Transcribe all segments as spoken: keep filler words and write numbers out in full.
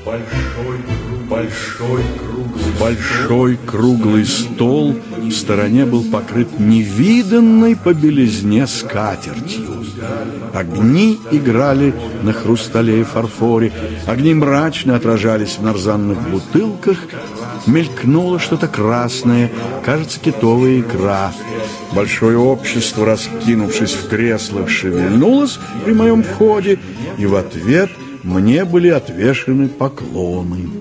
Большой, большой, большой круглый стол в стороне был покрыт невиданной по белизне скатертью. Огни играли на хрустале и фарфоре, огни мрачно отражались в нарзанных бутылках, мелькнуло что-то красное, кажется, китовая икра. Большое общество, раскинувшись в креслах, шевельнулось при моем входе, и в ответ мне были отвешены поклоны.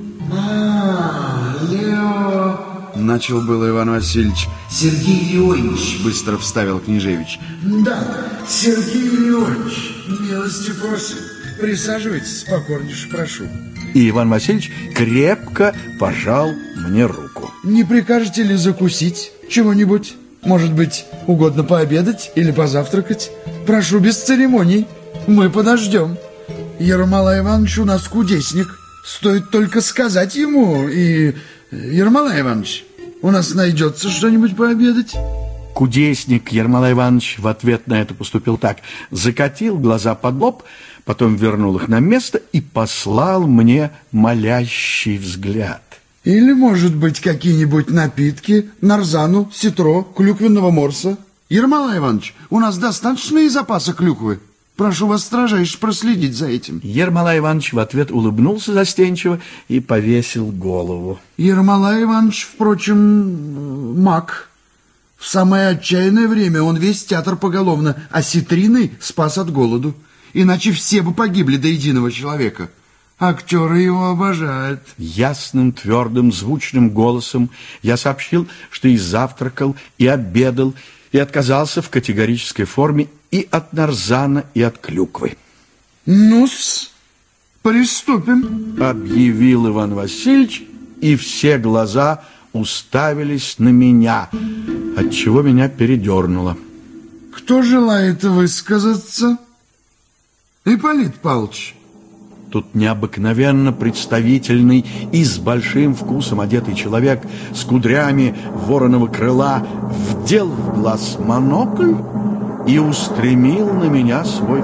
А, Лео... Начал было Иван Васильевич. Сергей Леонтьевич, быстро вставил Княжевич. Да, Сергей Леонтьевич, милости просим. Присаживайтесь, покорнейше прошу. И Иван Васильевич крепко пожал мне руку. Не прикажете ли закусить чего-нибудь? Может быть, угодно пообедать или позавтракать? Прошу без церемоний, мы подождем. Ермолай Иванович у нас кудесник. Стоит только сказать ему, и... Ермолай Иванович, у нас найдется что-нибудь пообедать? Кудесник Ермолай Иванович в ответ на это поступил так. Закатил глаза под лоб, потом вернул их на место и послал мне молящий взгляд. Или, может быть, какие-нибудь напитки, нарзану, ситро, клюквенного морса? Ермолай Иванович, у нас достаточные запасы клюквы. Прошу вас строжайше проследить за этим. Ермолай Иванович в ответ улыбнулся застенчиво и повесил голову. Ермолай Иванович, впрочем, маг. В самое отчаянное время он весь театр поголовно осетриной спас от голоду. Иначе все бы погибли до единого человека. Актеры его обожают. Ясным, твердым, звучным голосом я сообщил, что и завтракал, и обедал, и отказался в категорической форме и от нарзана, и от клюквы. Ну-с, приступим, объявил Иван Васильевич, и все глаза уставились на меня, отчего меня передернуло. Кто желает высказаться? Ипполит Павлович. Тут необыкновенно представительный и с большим вкусом одетый человек с кудрями вороного крыла вдел в глаз монокль и устремил на меня свой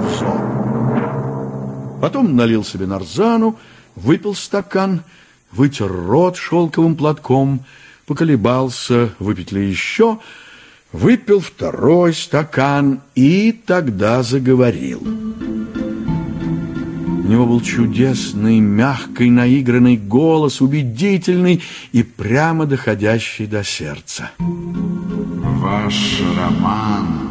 взор. Потом налил себе нарзану, выпил стакан, вытер рот шелковым платком, поколебался, выпить ли еще, выпил второй стакан и тогда заговорил. У него был чудесный, мягкий, наигранный голос, убедительный и прямо доходящий до сердца. Ваш роман,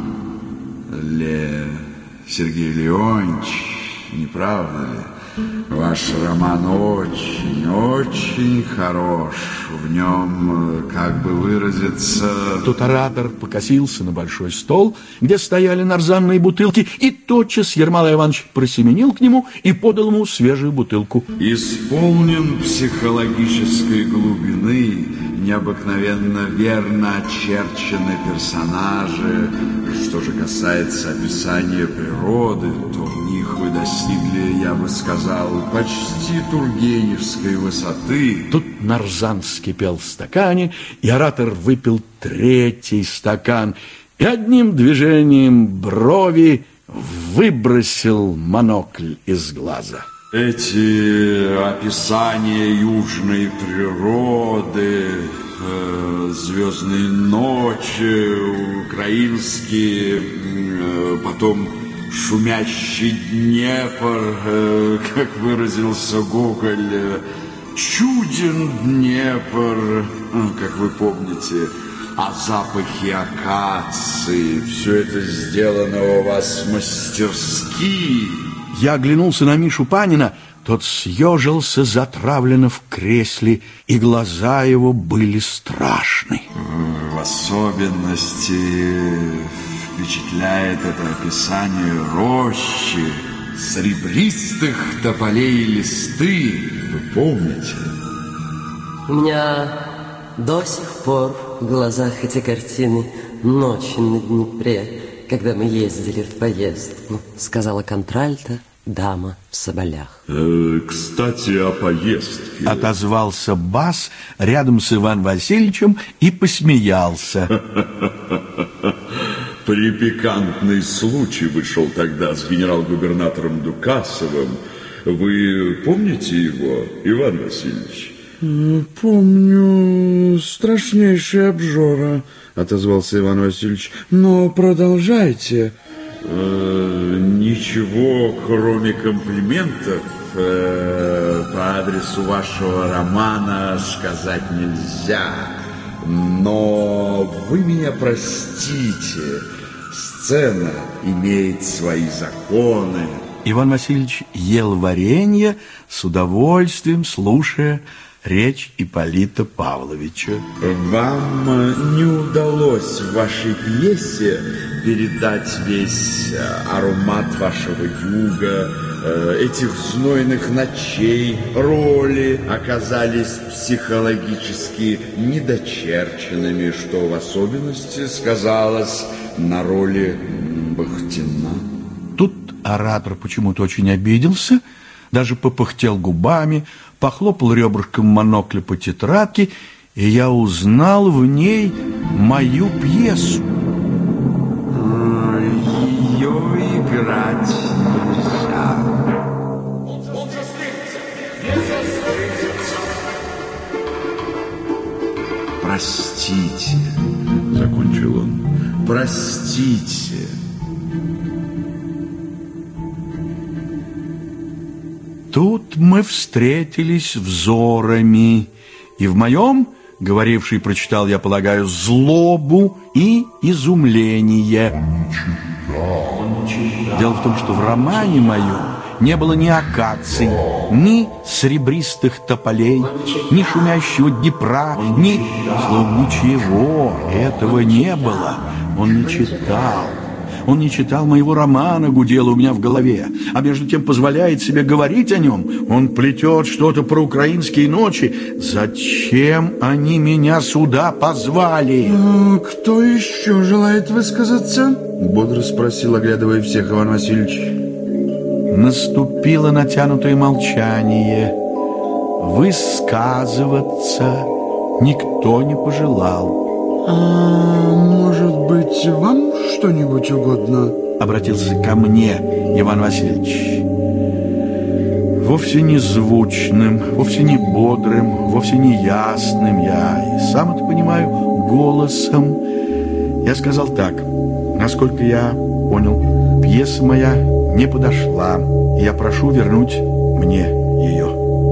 Ле... Сергей Леонтьевич, не правда ли? Ваш роман очень, очень хорош. В нем, как бы выразиться... Тут оратор покосился на большой стол, где стояли нарзанные бутылки, и тотчас Ермолай Иванович просеменил к нему и подал ему свежую бутылку. Исполнен психологической глубины, необыкновенно верно очерчены персонажи. Что же касается описания природы, то в них вы достигли, я бы сказал, почти тургеневской высоты. Тут нарзан вскипел в стакане, и оратор выпил третий стакан и одним движением брови выбросил монокль из глаза. Эти описания южной природы, э, звездные ночи, украинские, э, потом шумящий Днепр, э, как выразился Гоголь, э, чуден Днепр, э, как вы помните, а запахи акации, все это сделано у вас мастерски. Я оглянулся на Мишу Панина, тот съежился затравленно в кресле, и глаза его были страшны. В особенности впечатляет это описание рощи, серебристых тополей и листы. Вы помните? У меня до сих пор в глазах эти картины «Ночи на Днепре», когда мы ездили в поездку, сказала контральто дама в соболях. Э, кстати, о поездке. Отозвался бас рядом с Иваном Васильевичем и посмеялся. Припикантный случай вышел тогда с генерал-губернатором Дукасовым. Вы помните его, Иван Васильевич? Помню, страшнейшая обжора, отозвался Иван Васильевич. Но продолжайте. Э, ничего, кроме комплиментов, э, по адресу вашего романа сказать нельзя. Но вы меня простите. Сцена имеет свои законы. Иван Васильевич ел варенье, с удовольствием слушая речь Ипполита Павловича. Вам не удалось в вашей пьесе передать весь аромат вашего юга, этих знойных ночей. Роли оказались психологически недочерченными, что в особенности сказалось на роли Бахтина. Тут оратор почему-то очень обиделся, даже попыхтел губами, похлопал ребрышком монокля по тетрадке, и я узнал в ней мою пьесу. Ее играть нельзя. Простите, закончил он, простите. Тут мы встретились взорами, и в моем, говоривший прочитал, я полагаю, злобу и изумление. Дело в том, что в романе моем не было ни акаций, ни серебристых тополей, ни шумящего Днепра, ни... Словом, ничего этого не было. Он не читал. Он не читал моего романа, гудело у меня в голове, а между тем позволяет себе говорить о нем. Он плетет что-то про украинские ночи. Зачем они меня сюда позвали? А, кто еще желает высказаться? Бодро спросил, оглядывая всех, Иван Васильевич. Наступило натянутое молчание. Высказываться никто не пожелал. А может быть, вам что-нибудь угодно? Обратился ко мне Иван Васильевич. Вовсе не звучным, вовсе не бодрым, вовсе не ясным, я и сам это понимаю, голосом. Я сказал так: насколько я понял, пьеса моя не подошла, и я прошу вернуть мне ее.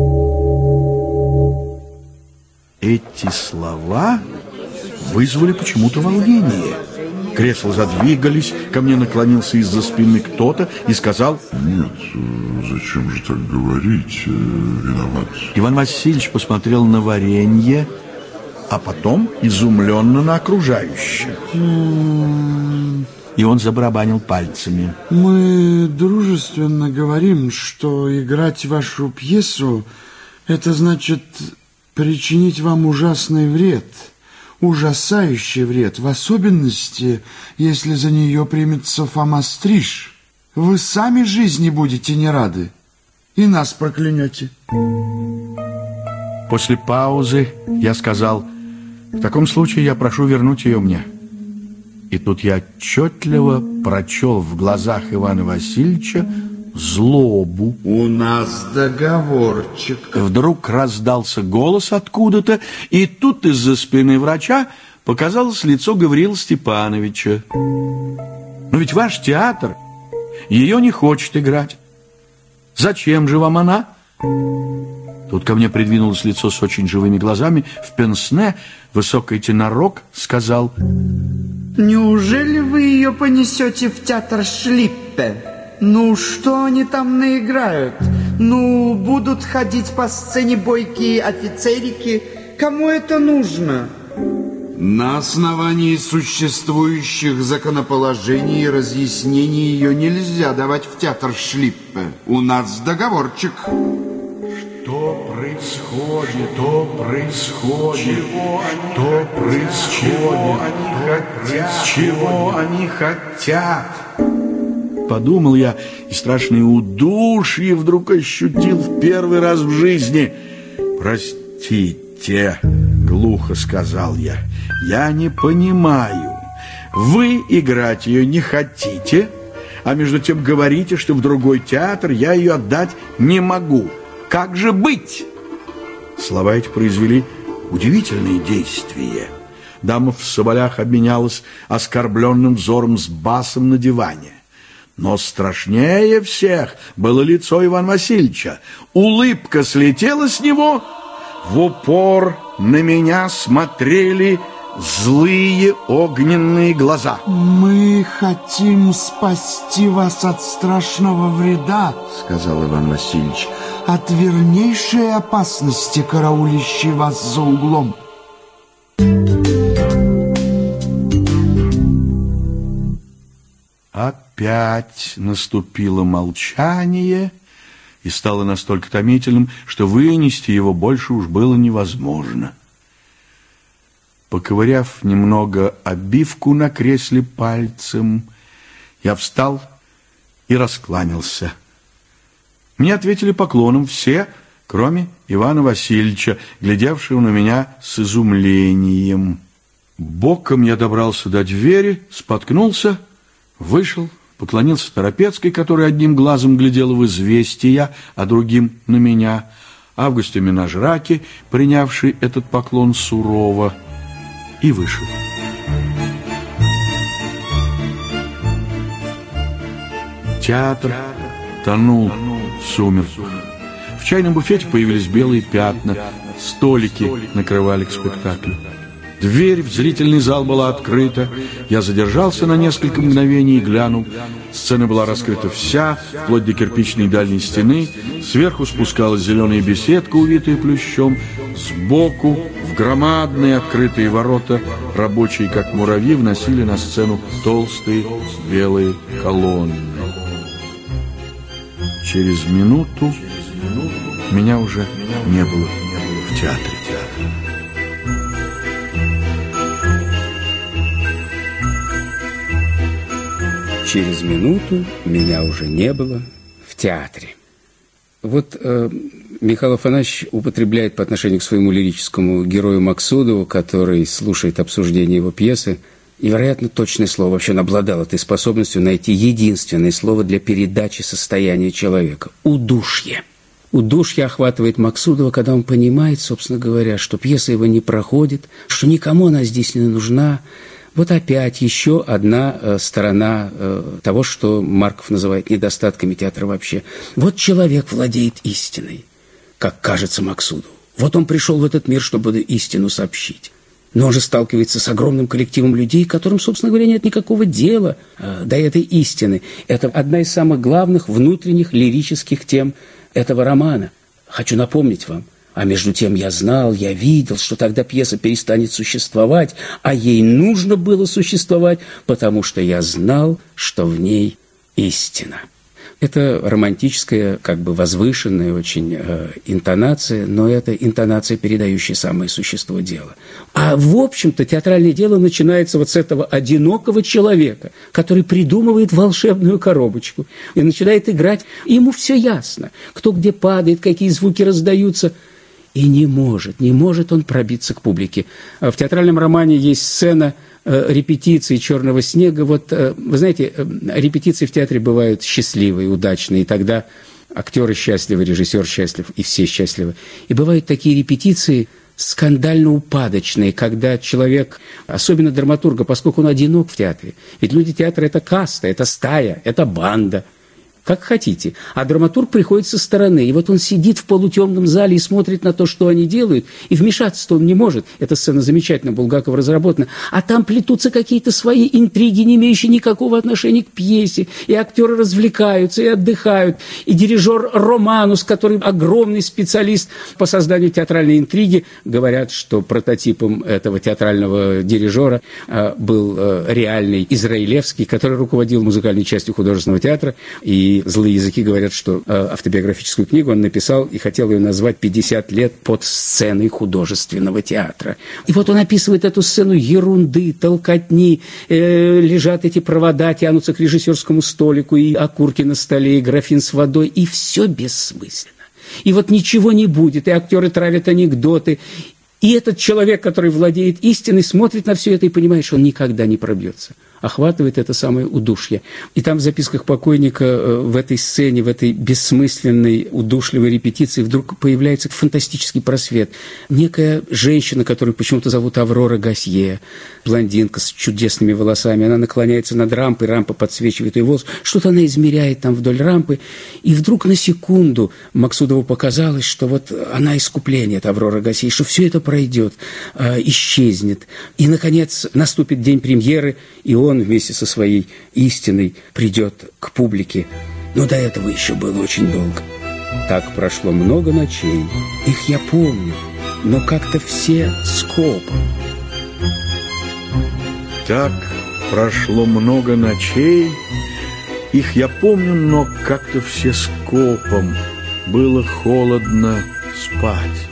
Эти слова вызвали почему-то волнение. Кресла задвигались, ко мне наклонился из-за спины кто-то и сказал: нет, зачем же так говорить, виноват. Иван Васильевич посмотрел на варенье, а потом изумленно на окружающих. И он забарабанил пальцами. Мы дружественно говорим, что играть вашу пьесу — это значит причинить вам ужасный вред. Ужасающий вред, в особенности, если за нее примется Фома Стриж. Вы сами жизни будете не рады и нас проклянете. После паузы я сказал: в таком случае я прошу вернуть ее мне. И тут я отчетливо прочел в глазах Ивана Васильевича злобу. У нас договорчик. Вдруг раздался голос откуда-то, и тут из-за спины врача показалось лицо Гавриила Степановича. Но ведь ваш театр ее не хочет играть. Зачем же вам она? Тут ко мне придвинулось лицо с очень живыми глазами в пенсне, высокий тенорок сказал: неужели вы ее понесете в театр Шлиппе? Ну, что они там наиграют? Ну, будут ходить по сцене бойкие офицерики. Кому это нужно? На основании существующих законоположений и разъяснений ее нельзя давать в театр Шлиппе. У нас договорчик. Что происходит? Что происходит? Чего что происходит? Чего они хотят? Подумал я, и страшное удушье вдруг ощутил в первый раз в жизни. Простите, глухо сказал я, я не понимаю. Вы играть ее не хотите, а между тем говорите, что в другой театр я ее отдать не могу. Как же быть?» Слова эти произвели удивительные действия. Дама в соболях обменялась оскорбленным взором с басом на диване. Но страшнее всех было лицо Ивана Васильевича. Улыбка слетела с него, в упор на меня смотрели злые огненные глаза. «Мы хотим спасти вас от страшного вреда, — сказал Иван Васильевич, — от вернейшей опасности, караулящей вас за углом». Опять наступило молчание и стало настолько томительным, что вынести его больше уж было невозможно. Поковыряв немного обивку на кресле пальцем, я встал и раскланялся. Мне ответили поклоном все, кроме Ивана Васильевича, глядевшего на меня с изумлением. Боком я добрался до двери, споткнулся, вышел, поклонился Торопецкой, которая одним глазом глядела в известия, а другим на меня, Августе Менажраке, принявший этот поклон сурово, и вышел. Театр тонул в сумерках. В чайном буфете появились белые пятна, столики накрывали к спектаклю. Дверь в зрительный зал была открыта. Я задержался на несколько мгновений и глянул. Сцена была раскрыта вся, вплоть до кирпичной дальней стены. Сверху спускалась зеленая беседка, увитая плющом. Сбоку, в громадные открытые ворота, рабочие, как муравьи, вносили на сцену толстые белые колонны. Через минуту меня уже не было в театре. Через минуту меня уже не было в театре. Вот э, Михаил Афанасьевич употребляет по отношению к своему лирическому герою Максудову, который слушает обсуждение его пьесы, и, вероятно, точное слово. Вообще он обладал этой способностью найти единственное слово для передачи состояния человека – удушье. Удушье охватывает Максудова, когда он понимает, собственно говоря, что пьеса его не проходит, что никому она здесь не нужна. Вот опять еще одна э, сторона э, того, что Марков называет недостатками театра вообще. Вот человек владеет истиной, как кажется Максудову. Вот он пришел в этот мир, чтобы истину сообщить. Но он же сталкивается с огромным коллективом людей, которым, собственно говоря, нет никакого дела э, до этой истины. Это одна из самых главных внутренних лирических тем этого романа. Хочу напомнить вам. А между тем я знал, я видел, что тогда пьеса перестанет существовать, а ей нужно было существовать, потому что я знал, что в ней истина. Это романтическая, как бы возвышенная очень э, интонация, но это интонация, передающая самое существо дела. А в общем-то театральное дело начинается вот с этого одинокого человека, который придумывает волшебную коробочку и начинает играть. Ему все ясно, кто где падает, какие звуки раздаются. И не может, не может он пробиться к публике. В театральном романе есть сцена репетиции «Черного снега». Вот, вы знаете, репетиции в театре бывают счастливые, удачные, и тогда актеры счастливы, режиссер счастлив, и все счастливы. И бывают такие репетиции скандально-упадочные, когда человек, особенно драматурга, поскольку он одинок в театре, ведь люди театра – это каста, это стая, это банда, как хотите. А драматург приходит со стороны, и вот он сидит в полутемном зале и смотрит на то, что они делают, и вмешаться-то он не может. Эта сцена замечательно Булгакова разработана. А там плетутся какие-то свои интриги, не имеющие никакого отношения к пьесе, и актеры развлекаются, и отдыхают, и дирижер Романус, который огромный специалист по созданию театральной интриги, говорят, что прототипом этого театрального дирижера э, был э, реальный Израилевский, который руководил музыкальной частью художественного театра, и И злые языки говорят, что э, автобиографическую книгу он написал и хотел ее назвать «пятьдесят лет под сценой художественного театра». И вот он описывает эту сцену ерунды, толкотни, э, лежат эти провода, тянутся к режиссерскому столику, и окурки на столе, и графин с водой, и все бессмысленно. И вот ничего не будет, и актеры травят анекдоты. И этот человек, который владеет истиной, смотрит на все это и понимает, что он никогда не пробьется. охватывает это самое удушье. И там в записках покойника в этой сцене, в этой бессмысленной, удушливой репетиции вдруг появляется фантастический просвет. Некая женщина, которую почему-то зовут Аврора Гасье, блондинка с чудесными волосами, она наклоняется над рампой, рампа подсвечивает ее волос, что-то она измеряет там вдоль рампы, и вдруг на секунду Максудову показалось, что вот она искупление, эта Аврора Гасье, что все это пройдет, э, исчезнет. И, наконец, наступит день премьеры, и он вместе со своей истиной придет к публике. Но до этого еще было очень долго. Так прошло много ночей, их я помню, но как-то все скопом. Так прошло много ночей, их я помню, но как-то все скопом. Было холодно спать.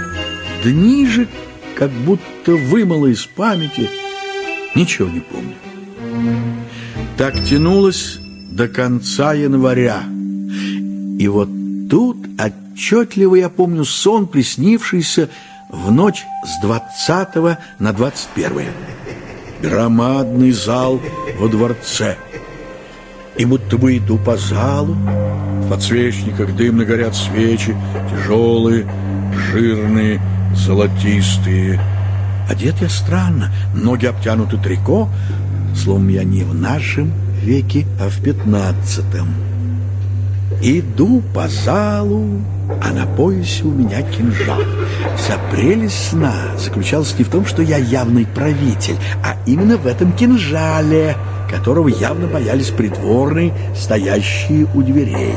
Дни же как будто вымыло из памяти, ничего не помню. Так тянулось до конца января. И вот тут отчетливо я помню сон, приснившийся в ночь с двадцатого на двадцать первое. Громадный зал во дворце. И будто бы иду по залу, в подсвечниках дымно горят свечи, тяжелые, жирные, золотистые. Одет я странно, ноги обтянуты трико, словом, я не в нашем веке, а в пятнадцатом. Иду по залу, а на поясе у меня кинжал. Вся прелесть сна заключалась не в том, что я явный правитель, а именно в этом кинжале, которого явно боялись придворные, стоящие у дверей.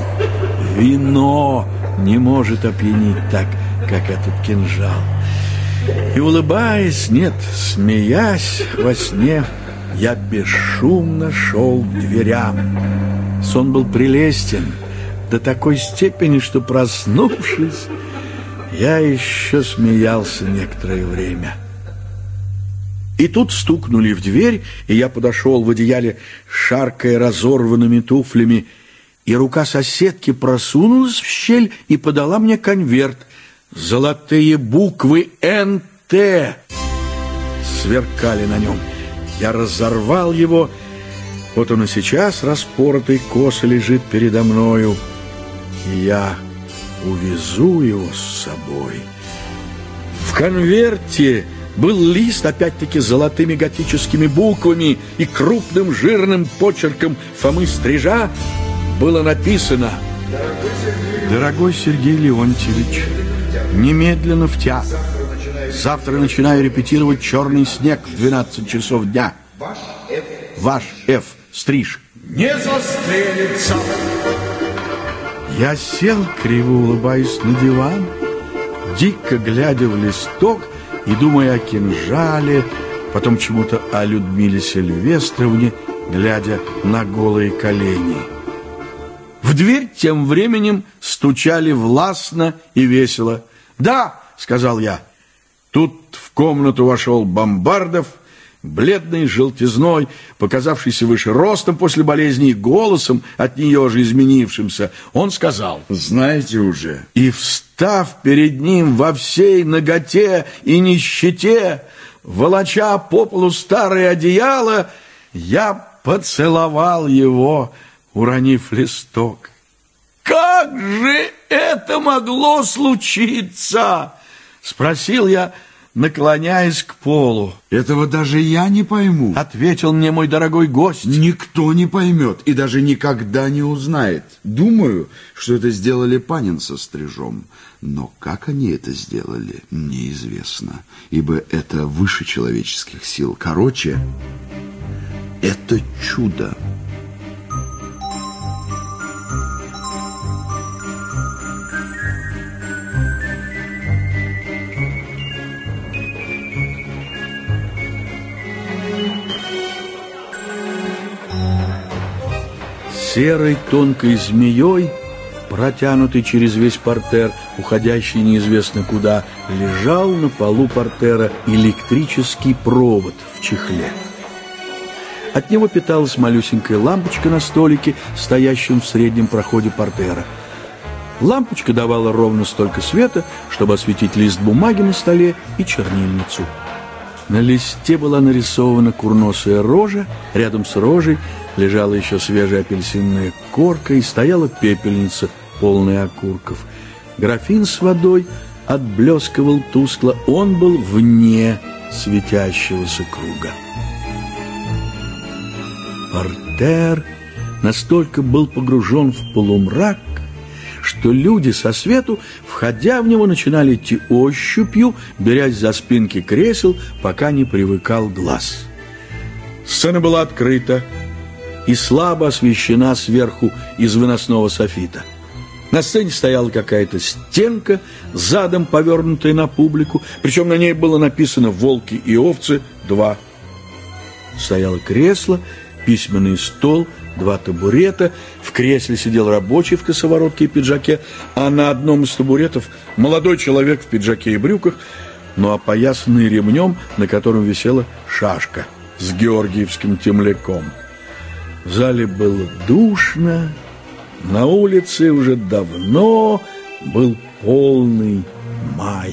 Вино не может опьянить так, как этот кинжал. И, улыбаясь, нет, смеясь во сне, я бесшумно шел к дверям. Сон был прелестен до такой степени, что, проснувшись, я еще смеялся некоторое время. И тут стукнули в дверь, и я подошел в одеяле, шаркая разорванными туфлями, и рука соседки просунулась в щель и подала мне конверт. Золотые буквы «Н Т» сверкали на нем. Я разорвал его. Вот он и сейчас, распоротый, косо лежит передо мною. И я увезу его с собой. В конверте был лист, опять-таки, с золотыми готическими буквами, и крупным жирным почерком Фомы Стрижа было написано: «Дорогой Сергей Леонтьевич, немедленно в театр. Завтра начинаю репетировать «Черный снег» в двенадцать часов дня. Ваш Ф. Стриж не застрелится». Я сел, криво улыбаясь, на диван, дико глядя в листок и думая о кинжале, потом чему-то о Людмиле Сильвестровне, глядя на голые колени. В дверь тем временем стучали властно и весело. «Да», — сказал я. Тут в комнату вошел Бомбардов, бледный, желтизной, показавшийся выше ростом после болезни и голосом от нее же изменившимся. Он сказал: «Знаете уже». И, встав перед ним во всей наготе и нищете, волоча по полу старое одеяло, я поцеловал его, уронив листок. «Как же это могло случиться?» — спросил я, наклоняясь к полу. «Этого даже я не пойму», — ответил мне мой дорогой гость. «Никто не поймет и даже никогда не узнает. Думаю, что это сделали Панин со Стрижом. Но как они это сделали, неизвестно, ибо это выше человеческих сил. Короче, это чудо». Серой тонкой змеей, протянутый через весь портер, уходящий неизвестно куда, лежал на полу портера электрический провод в чехле. От него питалась малюсенькая лампочка на столике, стоящем в среднем проходе портера. Лампочка давала ровно столько света, чтобы осветить лист бумаги на столе и чернильницу. На листе была нарисована курносая рожа, рядом с рожей лежала еще свежая апельсинная корка и стояла пепельница, полная окурков. Графин с водой отблескивал тускло, он был вне светящегося круга. Портер настолько был погружен в полумрак, что люди со свету, входя в него, начинали идти ощупью, берясь за спинки кресел, пока не привыкал глаз. Сцена была открыта и слабо освещена сверху из выносного софита. На сцене стояла какая-то стенка, задом повернутая на публику, причем на ней было написано «Волки и овцы два». Стояло кресло, письменный стол, два табурета, в кресле сидел рабочий в косоворотке и пиджаке, а на одном из табуретов молодой человек в пиджаке и брюках, но опоясанный ремнем, на котором висела шашка с георгиевским темляком. В зале было душно, на улице уже давно был полный май.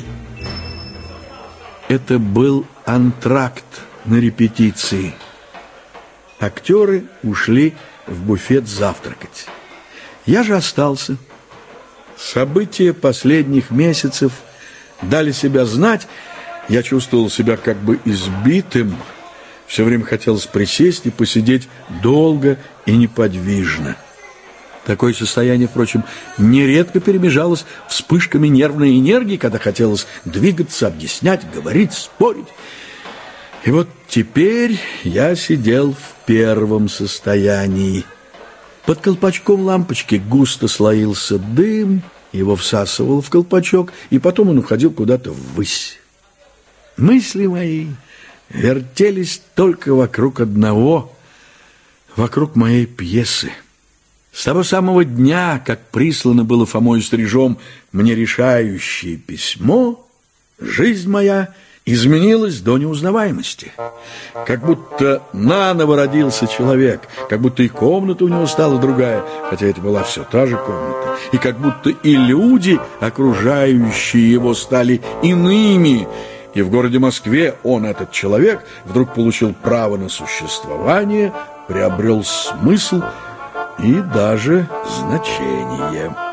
Это был антракт на репетиции. Актеры ушли в буфет завтракать. Я же остался. События последних месяцев дали себя знать. Я чувствовал себя как бы избитым. Все время хотелось присесть и посидеть долго и неподвижно. Такое состояние, впрочем, нередко перемежалось вспышками нервной энергии, когда хотелось двигаться, объяснять, говорить, спорить. И вот теперь я сидел в первом состоянии. Под колпачком лампочки густо слоился дым, его всасывало в колпачок, и потом он уходил куда-то ввысь. Мысли мои вертелись только вокруг одного, вокруг моей пьесы. С того самого дня, как прислано было Фомой Стрижом мне решающее письмо, жизнь моя изменилась до неузнаваемости. Как будто наново родился человек, как будто и комната у него стала другая, хотя это была все та же комната, и как будто и люди, окружающие его, стали иными, и в городе Москве он, этот человек, вдруг получил право на существование, приобрел смысл и даже значение.